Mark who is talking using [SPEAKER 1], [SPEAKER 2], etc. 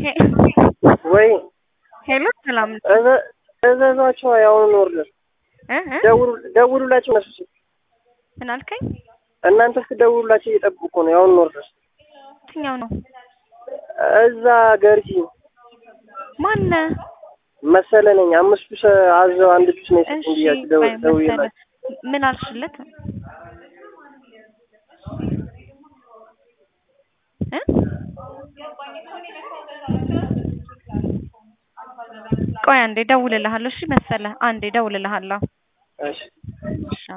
[SPEAKER 1] ወይ
[SPEAKER 2] ሄሎ ሰላም
[SPEAKER 1] እዛዛቸው ያውን ኦርደር ደውሉላቸው ነሱ
[SPEAKER 2] ምን አልከኝ?
[SPEAKER 1] እናንተ ትደውሉላቸው እየጠብቁ ነው ያውን ኦርደር
[SPEAKER 2] ትኛው ነው
[SPEAKER 1] እዛ ገርጂ
[SPEAKER 2] ማን
[SPEAKER 1] መሰለኝ 5 አዘው አንድ ጁስ ነው እንዲያችሁ ደውሉላቸው
[SPEAKER 2] ምን አልሽለት? ቆይ አንዴ ደውልልሃለሁ። እሺ መሰለ አንዴ ደውልልሃለሁ።
[SPEAKER 1] እሺ